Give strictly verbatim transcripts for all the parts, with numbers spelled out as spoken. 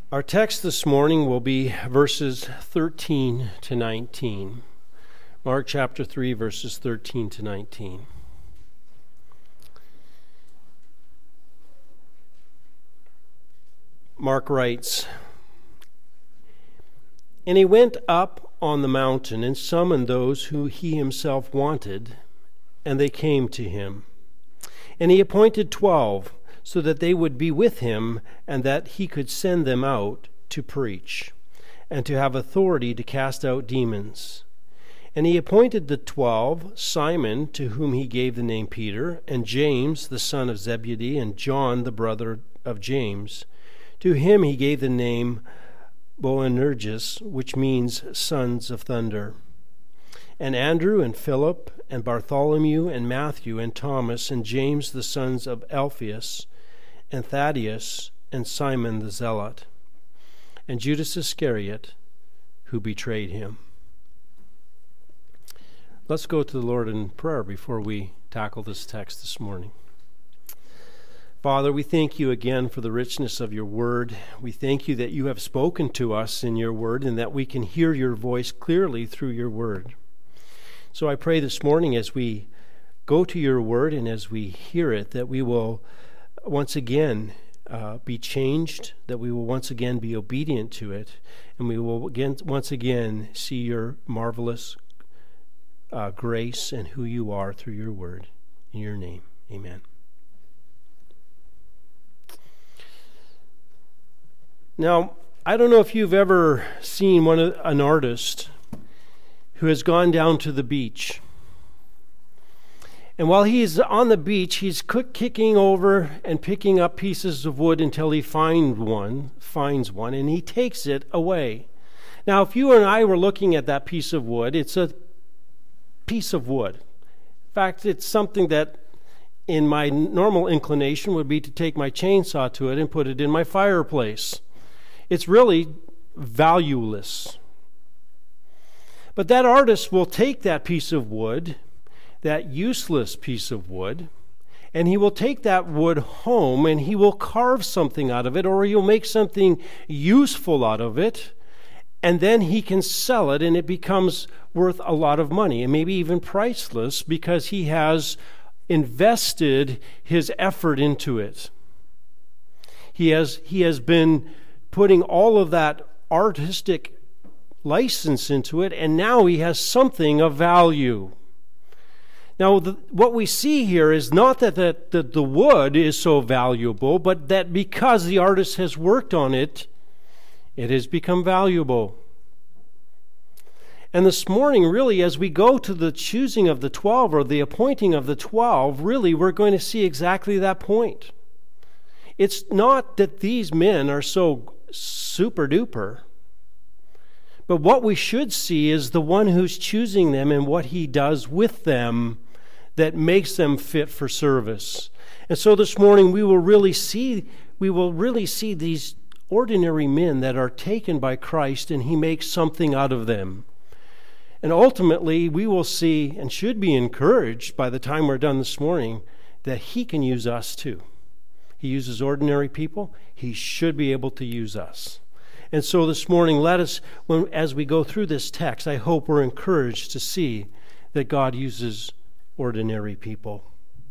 Our text this morning will be verses thirteen to nineteen. Mark chapter three, verses thirteen to nineteen. Mark writes, "And he went up on the mountain and summoned those who he himself wanted, and they came to him. And he appointed twelve, so that they would be with him, and that he could send them out to preach, and to have authority to cast out demons. And he appointed the twelve, Simon, to whom he gave the name Peter, and James, the son of Zebedee, and John, the brother of James. To him he gave the name Boanerges, which means sons of thunder. And Andrew, and Philip, and Bartholomew, and Matthew, and Thomas, and James, the sons of Alphaeus, and Thaddeus, and Simon the Zealot, and Judas Iscariot, who betrayed him." Let's go to the Lord in prayer before we tackle this text this morning. Father, we thank you again for the richness of your word. We thank you that you have spoken to us in your word, and that we can hear your voice clearly through your word. So I pray this morning as we go to your word and as we hear it, that we will once again uh, be changed, that we will once again be obedient to it, and we will again once again see your marvelous uh, grace and who you are through your word. In your name, amen. Now, I don't know if you've ever seen one an artist who has gone down to the beach. And while he's on the beach, he's kicking over and picking up pieces of wood until he find one, finds one, and he takes it away. Now, if you and I were looking at that piece of wood, it's a piece of wood. In fact, it's something that in my normal inclination would be to take my chainsaw to it and put it in my fireplace. It's really valueless. But that artist will take that piece of wood, that useless piece of wood, and he will take that wood home and he will carve something out of it, or he'll make something useful out of it, and then he can sell it and it becomes worth a lot of money, and maybe even priceless, because he has invested his effort into it. He has, he has been putting all of that artistic license into it, and now he has something of value. Now, the, what we see here is not that, that, that the wood is so valuable, but that because the artist has worked on it, it has become valuable. And this morning, really, as we go to the choosing of the twelve, or the appointing of the twelve, really, we're going to see exactly that point. It's not that these men are so super duper, but what we should see is the one who's choosing them and what he does with them that makes them fit for service. And so this morning we will really see we will really see these ordinary men that are taken by Christ, and he makes something out of them. And ultimately we will see and should be encouraged by the time we're done this morning that he can use us too. He uses ordinary people. He should be able to use us. And so this morning, let us, when, as we go through this text, I hope we're encouraged to see that God uses ordinary people.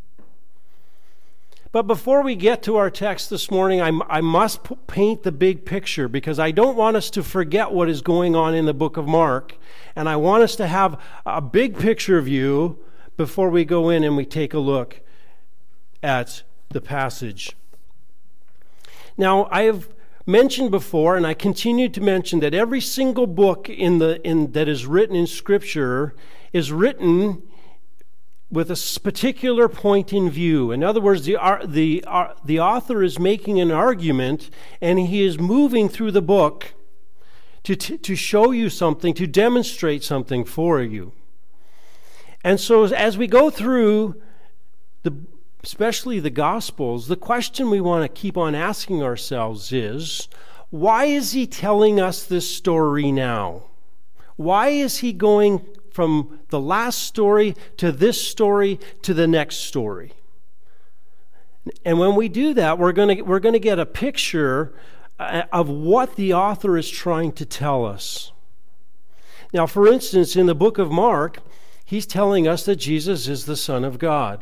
But before we get to our text this morning, I, I must p- paint the big picture, because I don't want us to forget what is going on in the book of Mark. And I want us to have a big picture view before we go in and we take a look at the passage. Now, I have mentioned before, and I continue to mention, that every single book in the in that is written in Scripture is written with a particular point in view. In other words, the the the author is making an argument, and he is moving through the book to to show you something, to demonstrate something for you. And so, as we go through the especially the Gospels, the question we want to keep on asking ourselves is, why is he telling us this story now? Why is he going from the last story to this story to the next story? And when we do that, we're going to we're going to get a picture of what the author is trying to tell us. Now, for instance, in the book of Mark, he's telling us that Jesus is the Son of God.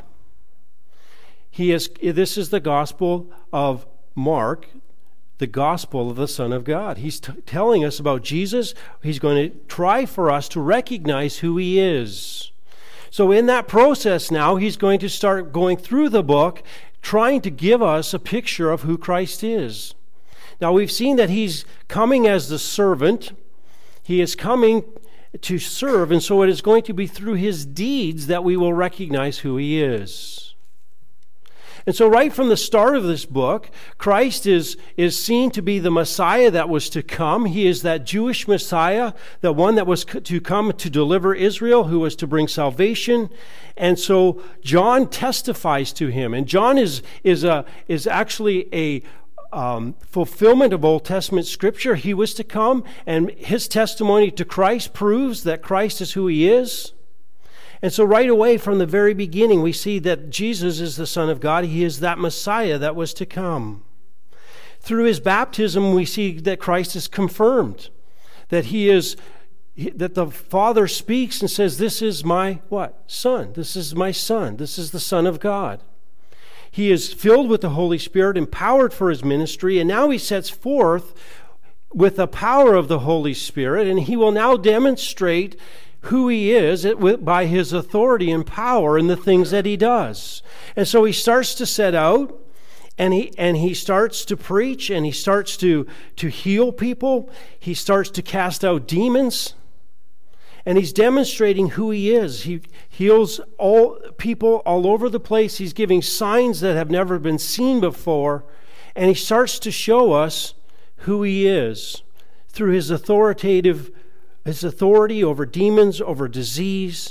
He is. This is the Gospel of Mark, the Gospel of the Son of God. He's t- telling us about Jesus. He's going to try for us to recognize who he is. So in that process now, he's going to start going through the book, trying to give us a picture of who Christ is. Now, we've seen that he's coming as the servant. He is coming to serve, and so it is going to be through his deeds that we will recognize who he is. And so right from the start of this book, Christ is, is seen to be the Messiah that was to come. He is that Jewish Messiah, the one that was to come to deliver Israel, who was to bring salvation. And so John testifies to him. And John is, is, a, is actually a um, fulfillment of Old Testament scripture. He was to come, and his testimony to Christ proves that Christ is who he is. And so right away from the very beginning, we see that Jesus is the Son of God. He is that Messiah that was to come. Through his baptism, we see that Christ is confirmed, that he is, that the Father speaks and says, this is my, what? Son. This is my Son. This is the Son of God. He is filled with the Holy Spirit, empowered for his ministry, and now he sets forth with the power of the Holy Spirit, and he will now demonstrate who he is by his authority and power in the things that he does. And so he starts to set out, and he and he starts to preach, and he starts to, to heal people. He starts to cast out demons, and he's demonstrating who he is. He heals all people all over the place. He's giving signs that have never been seen before, and he starts to show us who he is through his authoritative His authority over demons, over disease,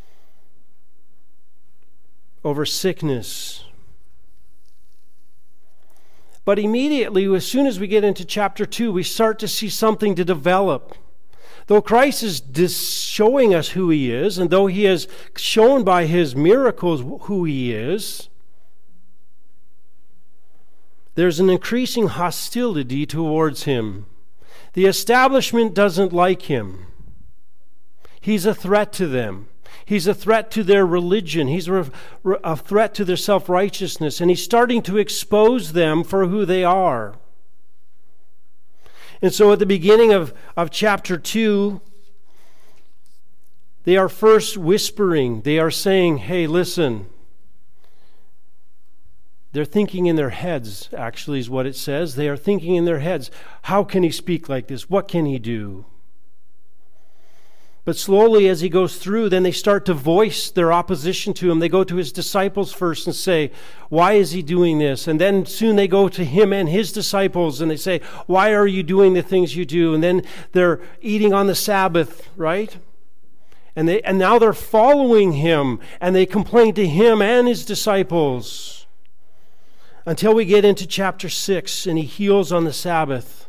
over sickness. But immediately, as soon as we get into chapter two, we start to see something to develop. Though Christ is dis- showing us who he is, and though he has shown by his miracles who he is, there's an increasing hostility towards him. The establishment doesn't like him. He's a threat to them. He's a threat to their religion. He's a, a threat to their self-righteousness. And he's starting to expose them for who they are. And so at the beginning of, of chapter two, they are first whispering. They are saying, hey, listen. They're thinking in their heads, actually, is what it says. They are thinking in their heads, how can he speak like this? What can he do? But slowly as he goes through, then they start to voice their opposition to him. They go to his disciples first and say, why is he doing this? And then soon they go to him and his disciples and they say, why are you doing the things you do? And then they're eating on the Sabbath, right? And they and now they're following him, and they complain to him and his disciples. Until we get into chapter six, and he heals on the Sabbath.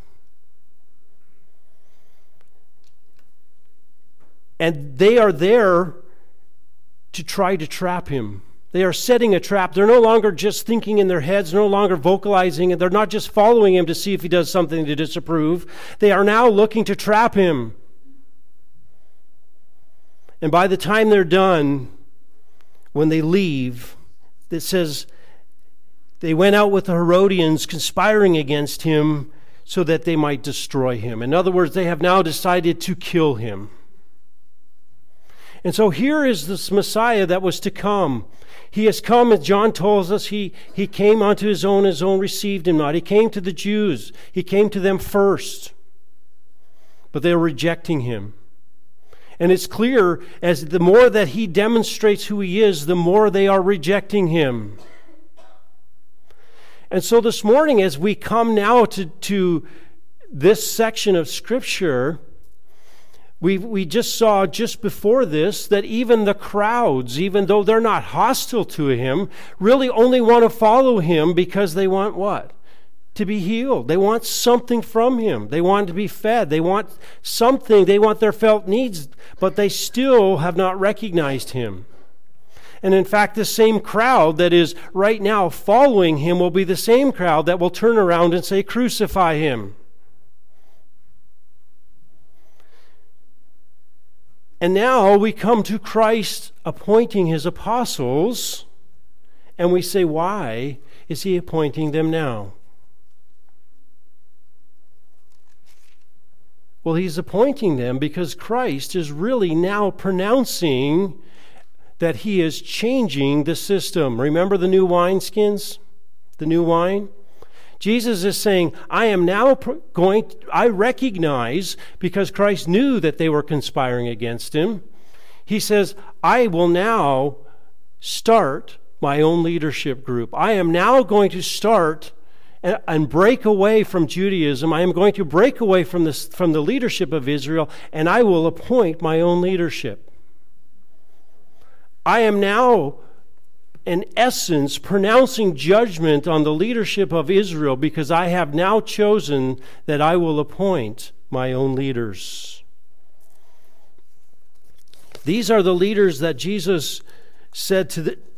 And they are there to try to trap him. They are setting a trap. They're no longer just thinking in their heads, no longer vocalizing, and they're not just following him to see if he does something to disapprove. They are now looking to trap him. And by the time they're done, when they leave, it says, they went out with the Herodians conspiring against him so that they might destroy him. In other words, they have now decided to kill him. And so here is this Messiah that was to come. He has come, as John tells us, he, he came unto his own, his own received him not. He came to the Jews. He came to them first. But they were rejecting him. And it's clear, as the more that he demonstrates who he is, the more they are rejecting him. And so this morning, as we come now to, to this section of Scripture, we we just saw just before this that even the crowds, even though they're not hostile to him, really only want to follow him because they want what? To be healed. They want something from him. They want to be fed. They want something. They want their felt needs, but they still have not recognized him. And in fact, the same crowd that is right now following him will be the same crowd that will turn around and say, crucify him. And now we come to Christ appointing his apostles, and we say, why is he appointing them now? Well, he's appointing them because Christ is really now pronouncing that he is changing the system. Remember the new wineskins? The new wine? Jesus is saying, I am now going, I recognize, because Christ knew that they were conspiring against him, he says, I will now start my own leadership group. I am now going to start and, and break away from Judaism. I am going to break away from this, from the leadership of Israel, and I will appoint my own leadership. I am now, in essence, pronouncing judgment on the leadership of Israel because I have now chosen that I will appoint my own leaders. These are the leaders that Jesus said to the,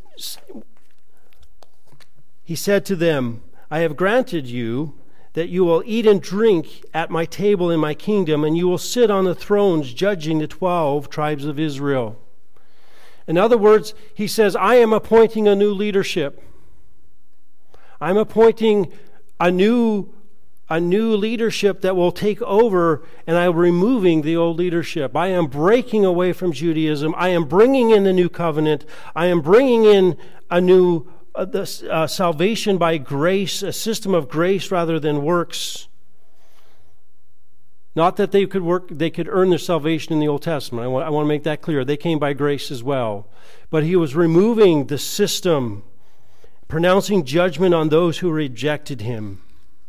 he said to them, I have granted you that you will eat and drink at my table in my kingdom, and you will sit on the thrones judging the twelve tribes of Israel. In other words, he says, I am appointing a new leadership. I'm appointing a new, a new leadership that will take over, and I'm removing the old leadership. I am breaking away from Judaism. I am bringing in the new covenant. I am bringing in a new uh, the, uh, salvation by grace, a system of grace rather than works. Not that they could work, they could earn their salvation in the Old Testament. I want, I want to make that clear. They came by grace as well. But he was removing the system, pronouncing judgment on those who rejected him.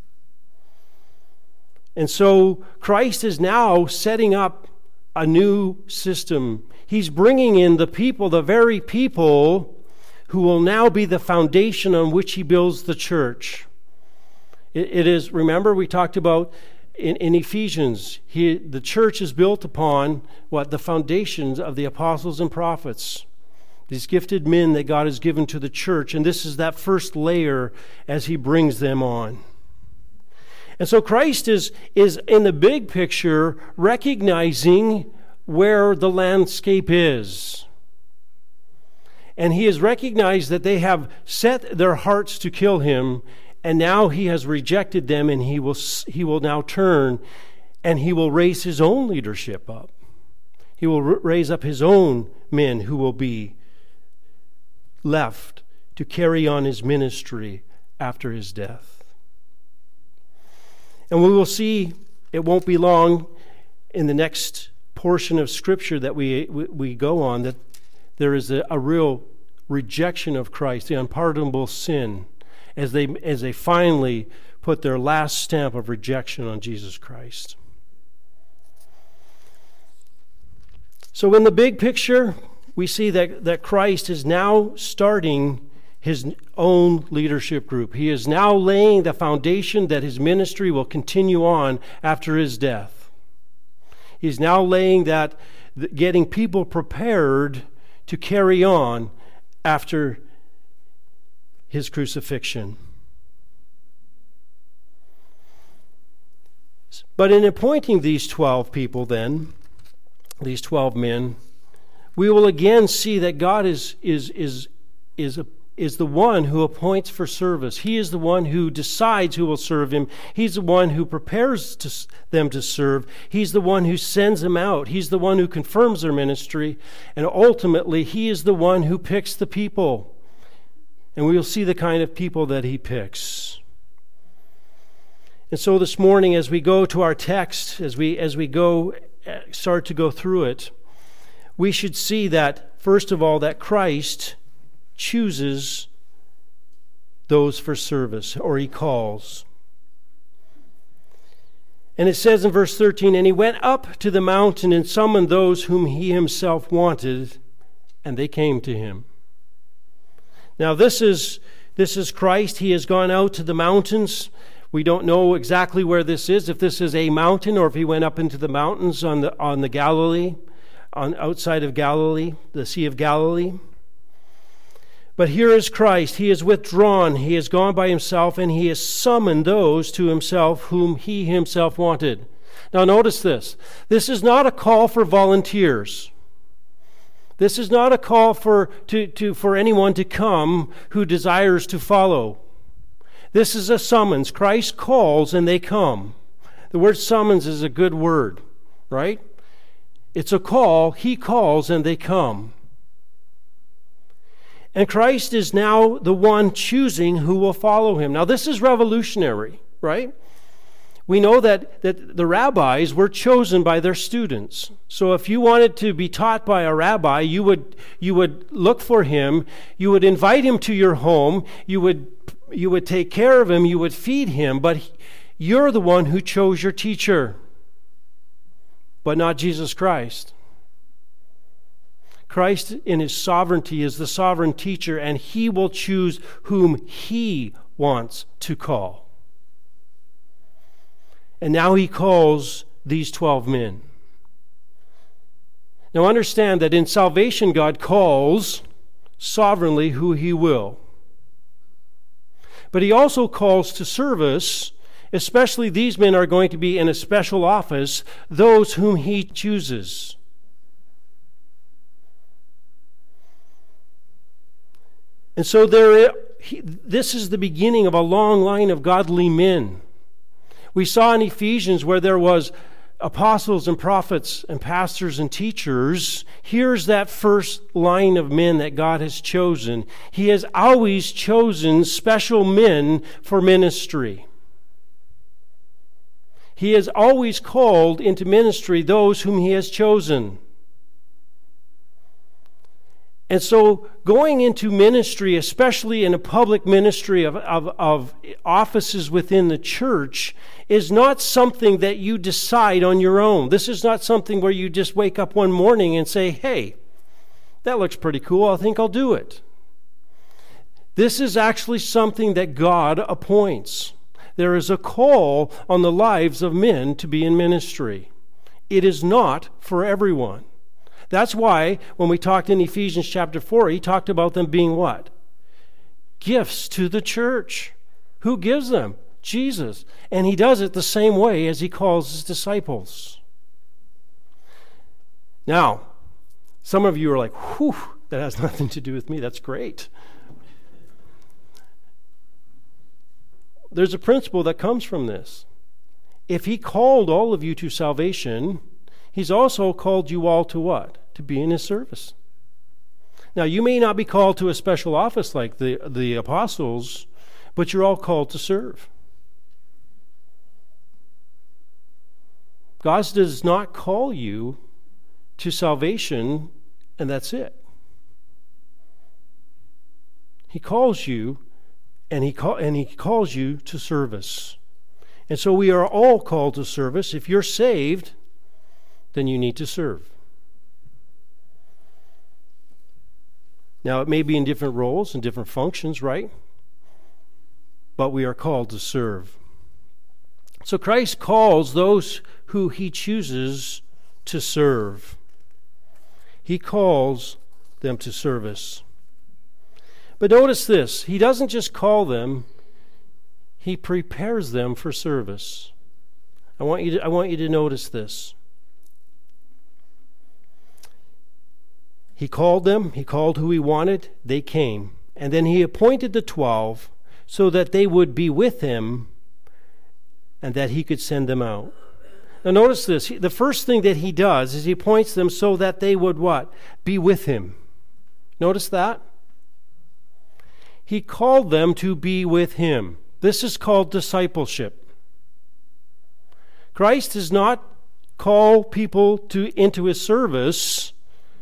And so Christ is now setting up a new system. He's bringing in the people, the very people who will now be the foundation on which he builds the church. It, it is, remember we talked about In, in Ephesians, he, the church is built upon what? The foundations of the apostles and prophets. These gifted men that God has given to the church. And this is that first layer as he brings them on. And so Christ is, is in the big picture recognizing where the landscape is. And he has recognized that they have set their hearts to kill him. And now he has rejected them, and he will he will now turn and he will raise his own leadership up. He will r- raise up his own men who will be left to carry on his ministry after his death. And we will see, it won't be long in the next portion of Scripture that we, we, we go on, that there is a, a real rejection of Christ, the unpardonable sin, as they as they finally put their last stamp of rejection on Jesus Christ. So in the big picture, we see that, that Christ is now starting his own leadership group. He is now laying the foundation that his ministry will continue on after his death. He's now laying that, getting people prepared to carry on after his crucifixion. But in appointing these twelve people then, these twelve men, we will again see that God is is is is a, is the one who appoints for service. He is the one who decides who will serve him. He's the one who prepares to, them to serve. He's the one who sends them out. He's the one who confirms their ministry. And ultimately, he is the one who picks the people. And we will see the kind of people that he picks. And so this morning, as we go to our text, as we as we go start to go through it, we should see that, first of all, that Christ chooses those for service, or he calls. And it says in verse thirteen, and he went up to the mountain and summoned those whom he himself wanted, and they came to him. Now this is this is Christ. He has gone out to the mountains. We don't know exactly where this is, if this is a mountain or if he went up into the mountains on the on the Galilee, on outside of Galilee, the Sea of Galilee. But here is Christ. He is withdrawn. He has gone by himself, and he has summoned those to himself whom he himself wanted. Now notice this. This is not a call for volunteers. This is not a call for, to, to, for anyone to come who desires to follow. This is a summons. Christ calls and they come. The word summons is a good word, right? It's a call. He calls and they come. And Christ is now the one choosing who will follow him. Now this is revolutionary, right? We know that, that the rabbis were chosen by their students. So if you wanted to be taught by a rabbi, you would, you would look for him, you would invite him to your home, you would, you would take care of him, you would feed him, but you're the one who chose your teacher, but not Jesus Christ. Christ in his sovereignty is the sovereign teacher, and he will choose whom he wants to call. And now he calls these twelve men. Now understand that in salvation, God calls sovereignly who he will. But he also calls to service, especially these men are going to be in a special office, those whom he chooses. And so there, he, this is the beginning of a long line of godly men. We saw in Ephesians where there was apostles and prophets and pastors and teachers. Here's that first line of men that God has chosen. He has always chosen special men for ministry. He has always called into ministry those whom he has chosen. And so going into ministry, especially in a public ministry of, of, of offices within the church, is not something that you decide on your own. This is not something where you just wake up one morning and say, hey, that looks pretty cool, I think I'll do it. This is actually something that God appoints. There is a call on the lives of men to be in ministry. It is not for everyone. That's why when we talked in Ephesians chapter four, he talked about them being what? Gifts to the church. Who gives them? Jesus. And he does it the same way as he calls his disciples. Now, some of you are like, whew, that has nothing to do with me. That's great. There's a principle that comes from this. If he called all of you to salvation, he's also called you all to what? To be in his service. Now, you may not be called to a special office like the, the apostles, but you're all called to serve. God does not call you to salvation, and that's it. He calls you, and he, call, and he calls you to service. And so we are all called to service. If you're saved, then you need to serve. Now, it may be in different roles and different functions, right? But we are called to serve. So Christ calls those who he chooses to serve. He calls them to service. But notice this, he doesn't just call them, he prepares them for service. I want you to, I want you to notice this. He called them, he called who he wanted, they came. And then he appointed the twelve so that they would be with him and that he could send them out. Now notice this, the first thing that he does is he appoints them so that they would what? Be with him. Notice that? He called them to be with him. This is called discipleship. Christ does not call people to into his service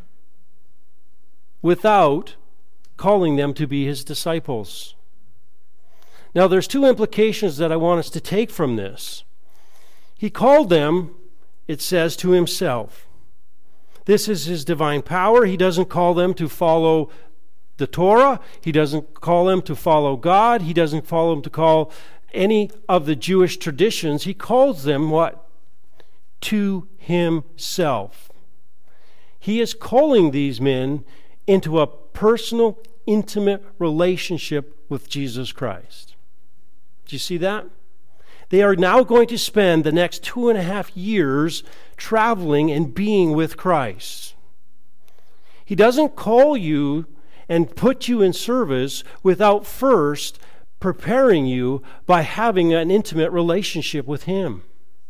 without calling them to be his disciples. Now there's two implications that I want us to take from this. He called them, it says, to himself. This is his divine power. He doesn't call them to follow the Torah. He doesn't call them to follow God. He doesn't call them to call any of the Jewish traditions. He calls them what? To himself. He is calling these men into a personal, intimate relationship with Jesus Christ. Do you see that? They are now going to spend the next two and a half years traveling and being with Christ. He doesn't call you and put you in service without first preparing you by having an intimate relationship with Him.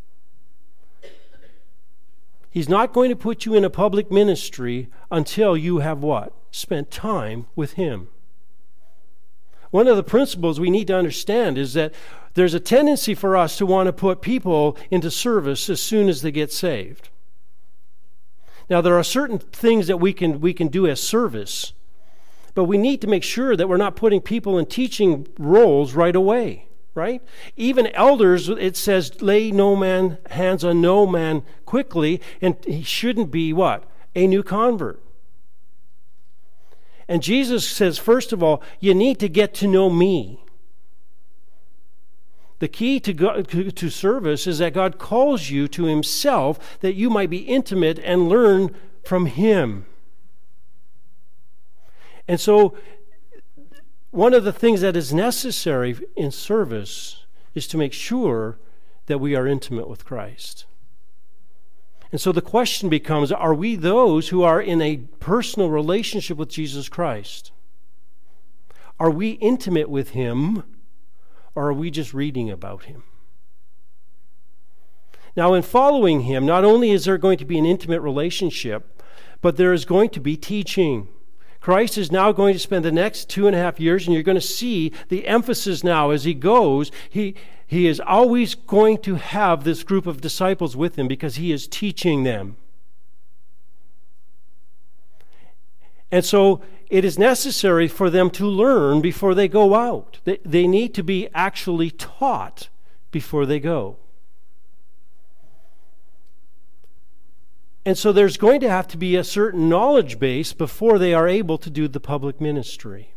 He's not going to put you in a public ministry until you have what? Spent time with Him. One of the principles we need to understand is that there's a tendency for us to want to put people into service as soon as they get saved. Now, there are certain things that we can we can do as service, but we need to make sure that we're not putting people in teaching roles right away, right? Even elders, it says, lay no man hands on no man quickly, and he shouldn't be what? A new convert. And Jesus says, first of all, you need to get to know me. The key to, God, to, to service is that God calls you to Himself that you might be intimate and learn from Him. And so, one of the things that is necessary in service is to make sure that we are intimate with Christ. And so the question becomes, are we those who are in a personal relationship with Jesus Christ? Are we intimate with Him? Or are we just reading about Him? Now, in following Him, not only is there going to be an intimate relationship, but there is going to be teaching. Christ is now going to spend the next two and a half years, and you're going to see the emphasis now as He goes. He, he is always going to have this group of disciples with Him because He is teaching them. And so it is necessary for them to learn before they go out. They, they need to be actually taught before they go. And so there's going to have to be a certain knowledge base before they are able to do the public ministry.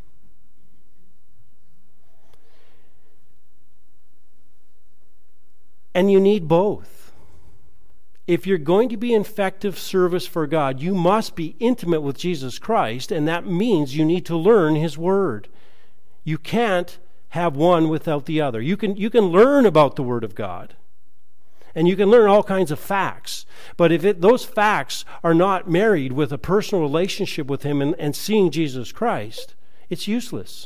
And you need both. If you're going to be in effective service for God, you must be intimate with Jesus Christ, and that means you need to learn His Word. You can't have one without the other. You can, you can learn about the Word of God, and you can learn all kinds of facts, but if it, those facts are not married with a personal relationship with Him and, and seeing Jesus Christ, it's useless.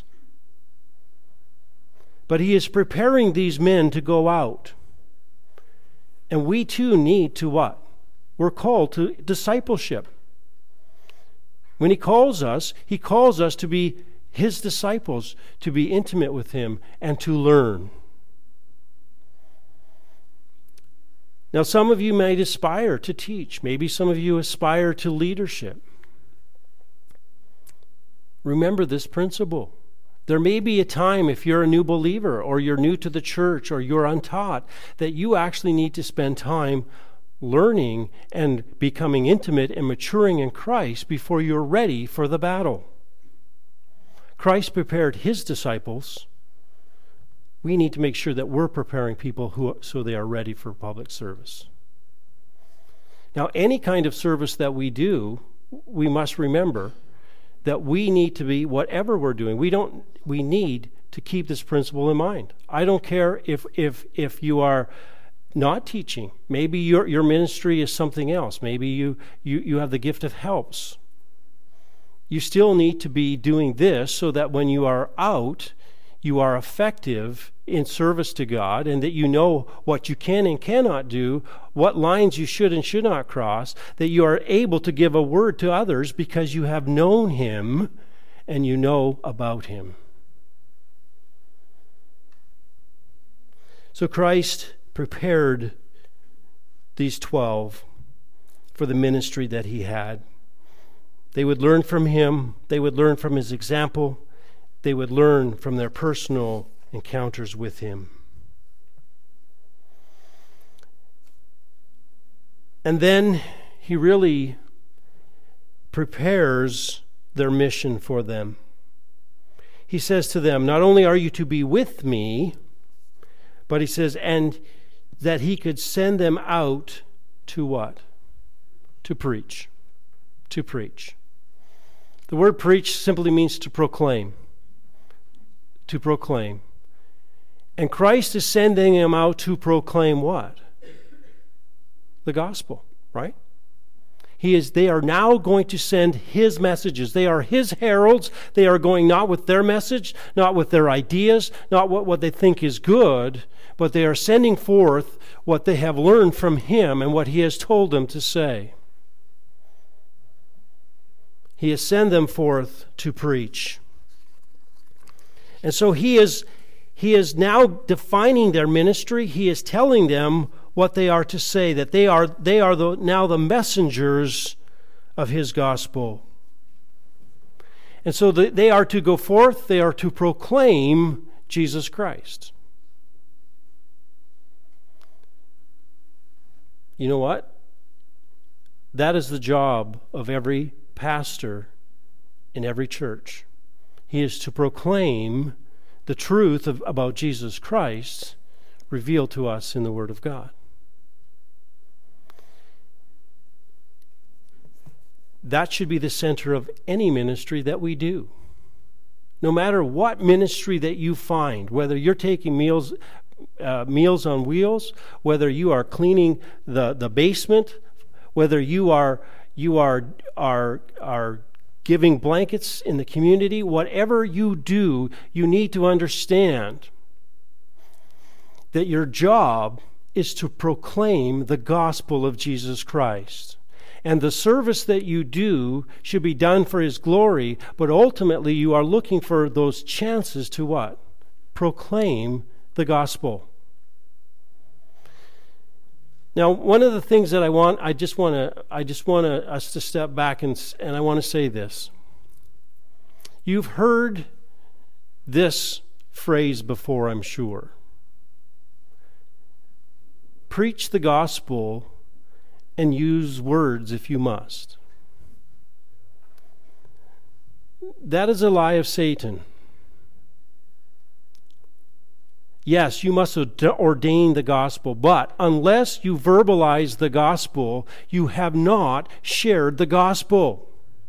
But He is preparing these men to go out. And we too need to what? We're called to discipleship. When He calls us, He calls us to be His disciples, to be intimate with Him, and to learn. Now, some of you might aspire to teach. Maybe some of you aspire to leadership. Remember this principle. There may be a time, if you're a new believer or you're new to the church or you're untaught, that you actually need to spend time learning and becoming intimate and maturing in Christ before you're ready for the battle. Christ prepared His disciples. We need to make sure that we're preparing people who, so they are ready for public service. Now, any kind of service that we do, we must remember that we need to be, whatever we're doing, we don't we need to keep this principle in mind. I don't care if if if you are not teaching. Maybe your your ministry is something else. Maybe you you, you have the gift of helps. You still need to be doing this so that when you are out, you are effective in service to God, and that you know what you can and cannot do, what lines you should and should not cross, that you are able to give a word to others because you have known Him and you know about Him. So Christ prepared these twelve for the ministry that He had. They would learn from Him, they would learn from His example, they would learn from their personal encounters with Him. And then He really prepares their mission for them. He says to them, not only are you to be with me, but He says, and that He could send them out to what? To preach. To preach. The word preach simply means to proclaim. To proclaim. And Christ is sending them out to proclaim what? The gospel, right? He is, they are now going to send his messages. They are his heralds. They are going not with their message, not with their ideas, not what, what they think is good, but they are sending forth what they have learned from him and what he has told them to say. He has sent them forth to preach. And so he is, he is now defining their ministry. He is telling them what they are to say, that they are, they are the, now the messengers of his gospel. And so the, they are to go forth, they are to proclaim Jesus Christ. You know what? That is the job of every pastor in every church. He is to proclaim the truth of, about Jesus Christ revealed to us in the Word of God. That should be the center of any ministry that we do. No matter what ministry that you find, whether you're taking meals uh, meals on wheels, whether you are cleaning the, the basement, whether you are you are are are giving blankets in the community, whatever you do, you need to understand that your job is to proclaim the gospel of Jesus Christ. And the service that you do should be done for his glory, but ultimately you are looking for those chances to what? Proclaim the gospel. Now, one of the things that I want, I just want to, I just want to, us to step back and, and I want to say this. You've heard this phrase before, I'm sure. Preach the gospel and use words if you must. That is a lie of Satan. Yes, you must ordain the gospel, but unless you verbalize the gospel, you have not shared the gospel.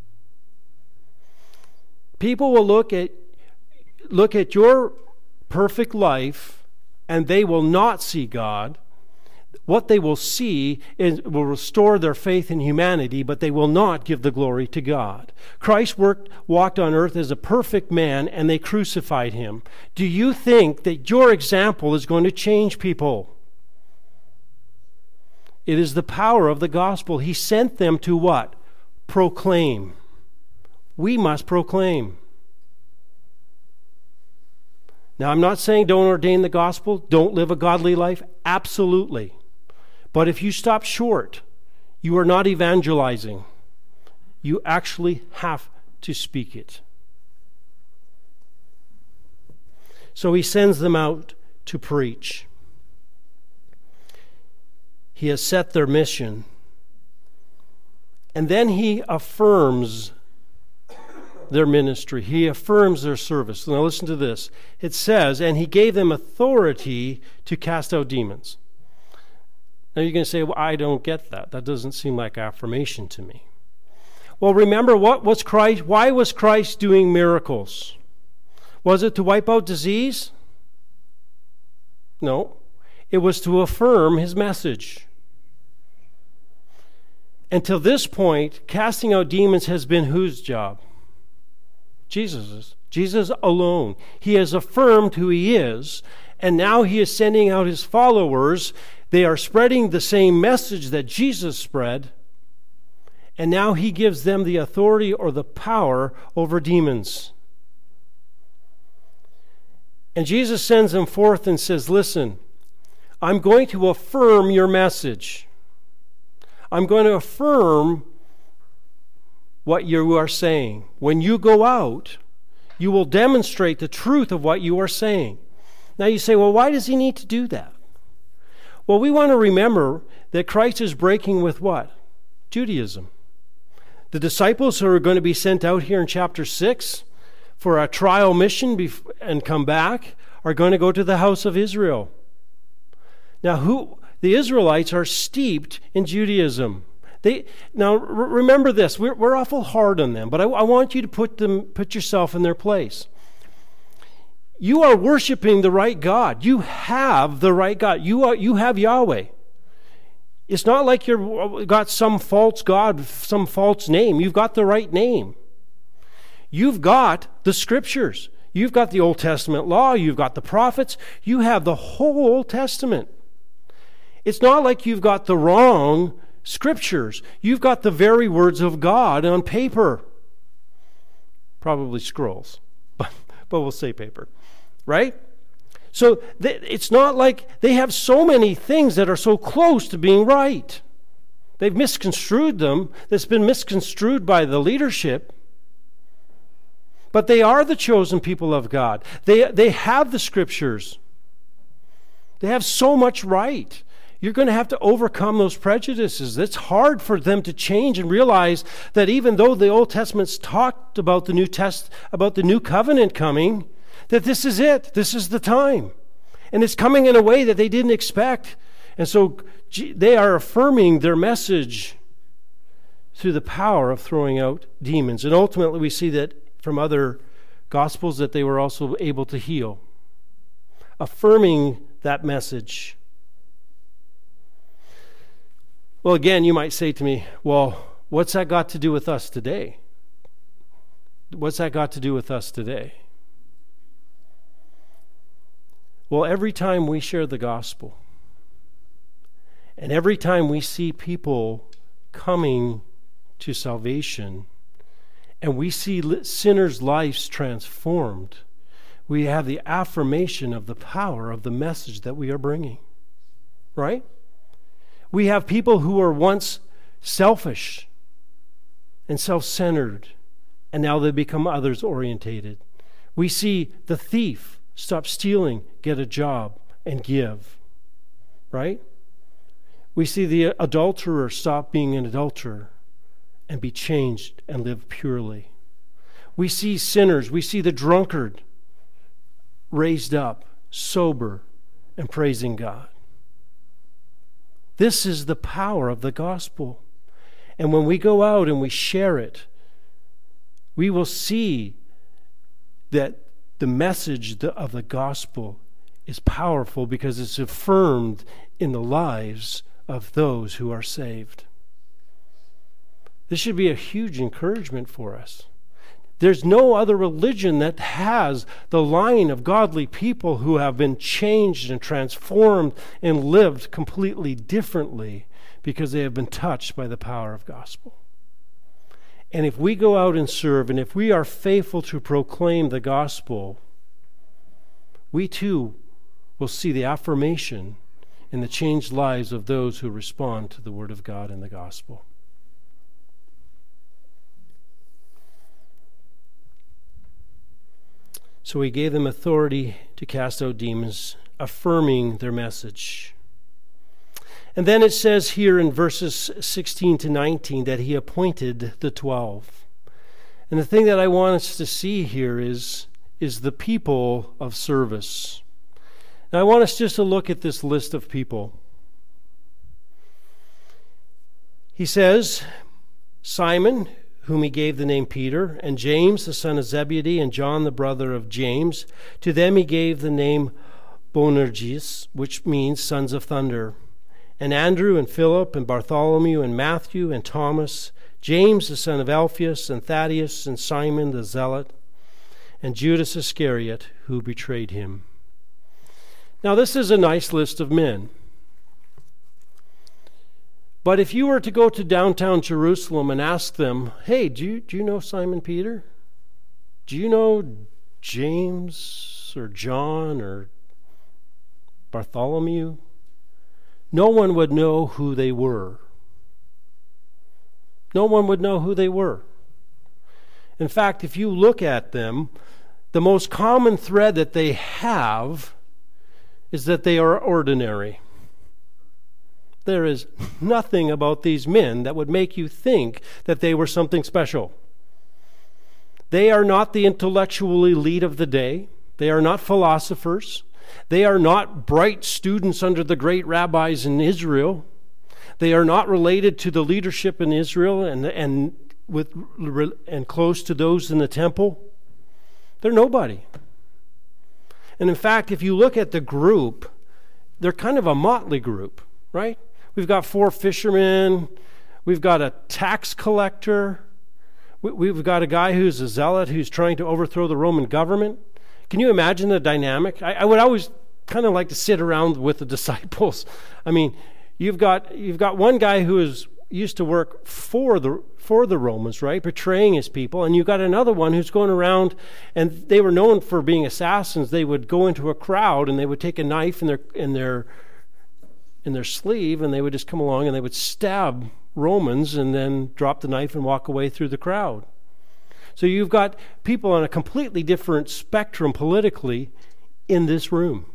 People will look at look at your perfect life and they will not see God. What they will see is will restore their faith in humanity, but they will not give the glory to God. Christ worked, walked on earth as a perfect man, and they crucified him. Do you think that your example is going to change people? It is the power of the gospel. He sent them to what? Proclaim. We must proclaim. Now, I'm not saying don't ordain the gospel, don't live a godly life. Absolutely. But if you stop short, you are not evangelizing. You actually have to speak it. So he sends them out to preach. He has set their mission. And then he affirms their ministry. He affirms their service. Now listen to this. It says, and he gave them authority to cast out demons. Now you're going to say, well, I don't get that. That doesn't seem like affirmation to me. Well, remember, what was Christ? Why was Christ doing miracles? Was it to wipe out disease? No. It was to affirm his message. Until this point, casting out demons has been whose job? Jesus's. Jesus alone. He has affirmed who he is, and now he is sending out his followers. They are spreading the same message that Jesus spread, and now he gives them the authority or the power over demons. And Jesus sends them forth and says, listen, I'm going to affirm your message. I'm going to affirm what you are saying. When you go out, you will demonstrate the truth of what you are saying. Now you say, well, why does he need to do that? Well, we want to remember that Christ is breaking with what? Judaism. The disciples who are going to be sent out here in chapter six for a trial mission bef- and come back are going to go to the house of Israel. Now, who the Israelites are steeped in Judaism. They now r- remember this. We're we're awful hard on them, but I, I want you to put them put yourself in their place. You are worshiping the right God. You have the right God. You are you have Yahweh. It's not like you've got some false God, some false name. You've got the right name. You've got the Scriptures. You've got the Old Testament law. You've got the prophets. You have the whole Old Testament. It's not like you've got the wrong Scriptures. You've got the very words of God on paper. Probably scrolls, but, but we'll say paper, right? So th- it's not like they have so many things that are so close to being right. They've misconstrued them. That's been misconstrued by the leadership. But they are the chosen people of God. They, they have the Scriptures. They have so much right. You're going to have to overcome those prejudices. It's hard for them to change and realize that even though the Old Testament's talked about the New Test, about the new covenant coming, that this is it. This is the time. And it's coming in a way that they didn't expect. And so they are affirming their message through the power of throwing out demons. And ultimately we see that from other Gospels that they were also able to heal. Affirming that message. Well, again, you might say to me, well, what's that got to do with us today? What's that got to do with us today? Well, every time we share the gospel, and every time we see people coming to salvation, and we see sinners' lives transformed, we have the affirmation of the power of the message that we are bringing. Right? We have people who were once selfish and self-centered, and now they become others-orientated. We see the thief stop stealing, get a job, and give. Right? We see the adulterer stop being an adulterer and be changed and live purely. We see sinners, we see the drunkard raised up, sober, and praising God. This is the power of the gospel. And when we go out and we share it, we will see that the message of the gospel is powerful because it's affirmed in the lives of those who are saved. This should be a huge encouragement for us. There's no other religion that has the line of godly people who have been changed and transformed and lived completely differently because they have been touched by the power of gospel. And if we go out and serve, and if we are faithful to proclaim the gospel, we too will see the affirmation in the changed lives of those who respond to the word of God and the gospel. So he gave them authority to cast out demons, affirming their message. And then it says here in verses sixteen to nineteen that he appointed the twelve. And the thing that I want us to see here is, is the people of service. Now I want us just to look at this list of people. He says, Simon, whom he gave the name Peter, and James, the son of Zebedee, and John, the brother of James. To them he gave the name Boanerges, which means sons of thunder. And Andrew, and Philip, and Bartholomew, and Matthew, and Thomas, James, the son of Alphaeus, and Thaddeus, and Simon the Zealot, and Judas Iscariot, who betrayed him. Now this is a nice list of men. But if you were to go to downtown Jerusalem and ask them, hey, do you, do you know Simon Peter? Do you know James or John or Bartholomew? No one would know who they were. No one would know who they were. In fact, if you look at them, the most common thread that they have is that they are ordinary. There is nothing about these men that would make you think that they were something special. They are not the intellectual elite of the day. They are not philosophers. They are not bright students under the great rabbis in Israel. They are not related to the leadership in Israel and and with and close to those in the temple. They're nobody. And in fact, if you look at the group, they're kind of a motley group, right? We've got four fishermen. We've got a tax collector. We've got a guy who's a zealot who's trying to overthrow the Roman government. Can you imagine the dynamic? I, I would always kind of like to sit around with the disciples. I mean, you've got you've got one guy who is used to work for the for the Romans, right, betraying his people, and you've got another one who's going around, and they were known for being assassins. They would go into a crowd and they would take a knife in their in their in their sleeve, and they would just come along and they would stab Romans and then drop the knife and walk away through the crowd. So you've got people on a completely different spectrum politically in this room.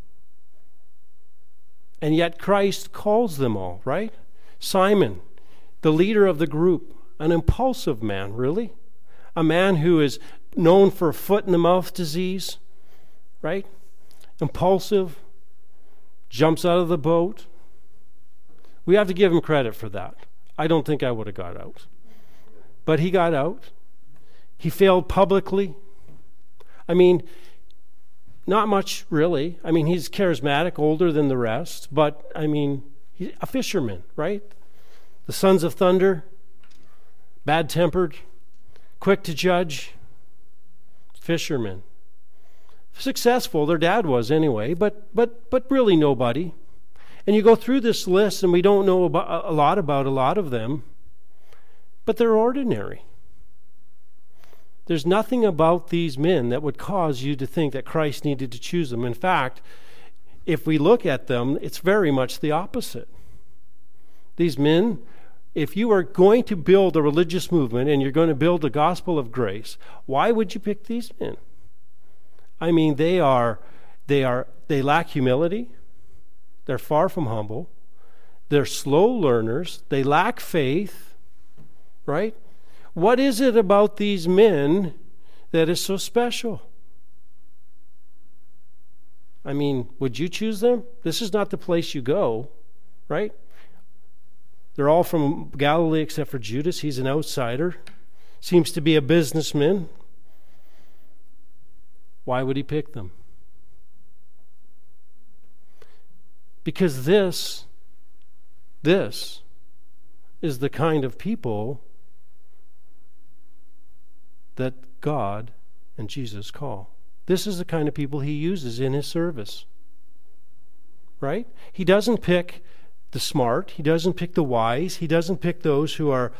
And yet Christ calls them all, right? Simon, the leader of the group, an impulsive man, really. A man who is known for foot in the mouth disease, right? Impulsive, jumps out of the boat. We have to give him credit for that. I don't think I would have got out. But he got out. He failed publicly. I mean, not much really. I mean, he's charismatic, older than the rest, but I mean, he's a fisherman, right? The sons of thunder, bad-tempered, quick to judge, fishermen. Successful, their dad was anyway, but but but really nobody. And you go through this list and we don't know about, a lot about a lot of them, but they're ordinary. There's nothing about these men that would cause you to think that Christ needed to choose them. In fact, if we look at them, it's very much the opposite. These men, if you are going to build a religious movement and you're going to build the gospel of grace, why would you pick these men? I mean, they are, they are, they lack humility. They're far from humble. They're slow learners. They lack faith, right? What is it about these men that is so special? I mean, would you choose them? This is not the place you go, right? They're all from Galilee except for Judas. He's an outsider. Seems to be a businessman. Why would he pick them? Because this, this is the kind of people that God and Jesus call. This is the kind of people he uses in his service. Right? He doesn't pick the smart. He doesn't pick the wise. He doesn't pick those who are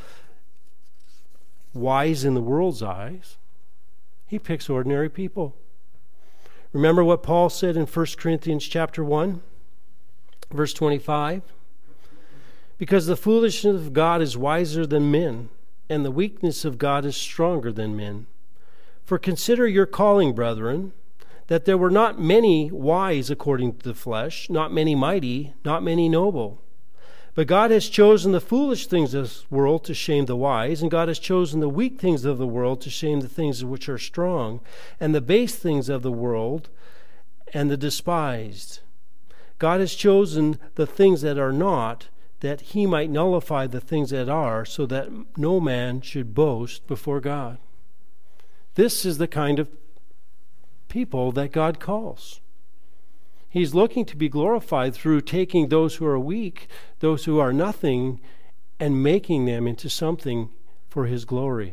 wise in the world's eyes. He picks ordinary people. Remember what Paul said in First Corinthians chapter one, verse twenty-five? Because the foolishness of God is wiser than men, and the weakness of God is stronger than men. For consider your calling, brethren, that there were not many wise according to the flesh, not many mighty, not many noble. But God has chosen the foolish things of this world to shame the wise, and God has chosen the weak things of the world to shame the things which are strong, and the base things of the world and the despised. God has chosen the things that are not, that he might nullify the things that are, so that no man should boast before God. This is the kind of people that God calls. He's looking to be glorified through taking those who are weak, those who are nothing, and making them into something for his glory.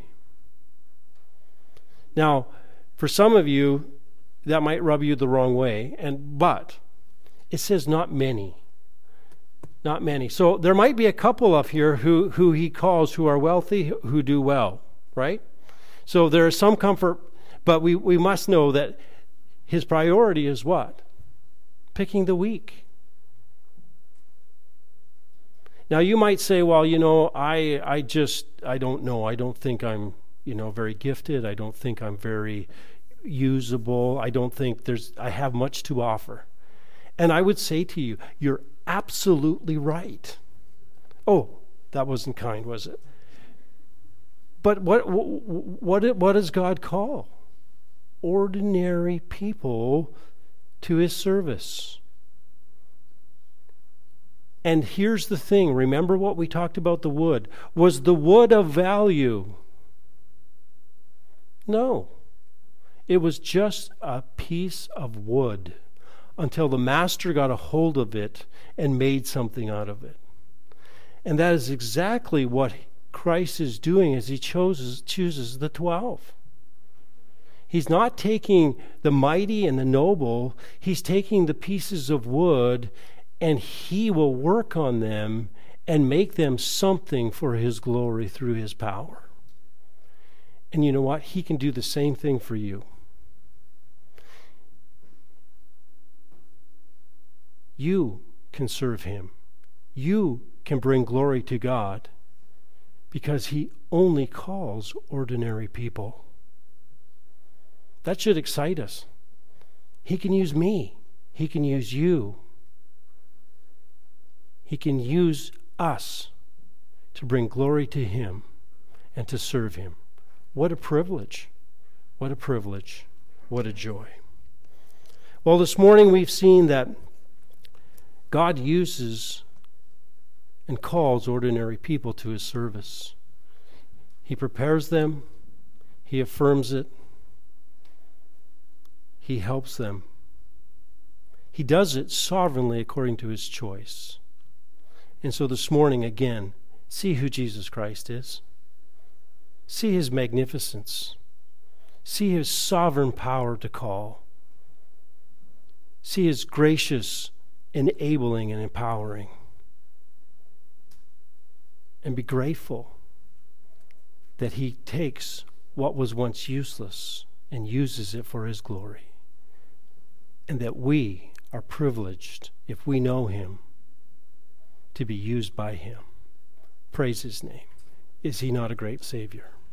Now, for some of you, that might rub you the wrong way, and but it says not many. Not many. So there might be a couple up here who, who he calls who are wealthy, who do well, right? So there is some comfort, but we, we must know that his priority is what? Picking the weak. Now you might say, well, you know, I I just, I don't know. I don't think I'm, you know, very gifted. I don't think I'm very usable. I don't think there's, I have much to offer. And I would say to you, you're absolutely right. Oh, that wasn't kind, was it? But what what what does God call? Ordinary people to his service. And here's the thing. Remember what we talked about the wood. Was the wood of value? No. It was just a piece of wood until the master got a hold of it and made something out of it. And that is exactly what Christ is doing as he chooses, chooses the twelve. He's not taking the mighty and the noble. He's taking the pieces of wood, and he will work on them and make them something for his glory through his power. And you know what? He can do the same thing for you. You can serve him. You can bring glory to God because he only calls ordinary people. That should excite us. He can use me. He can use you. He can use us to bring glory to him and to serve him. What a privilege. What a privilege. What a joy. Well, this morning we've seen that God uses and calls ordinary people to his service. He prepares them. He affirms it. He helps them. He does it sovereignly according to his choice. And so this morning, again, see who Jesus Christ is. See his magnificence. See his sovereign power to call. See his gracious enabling and empowering. And be grateful that he takes what was once useless and uses it for his glory. And that we are privileged, if we know him, to be used by him. Praise his name. Is he not a great Savior?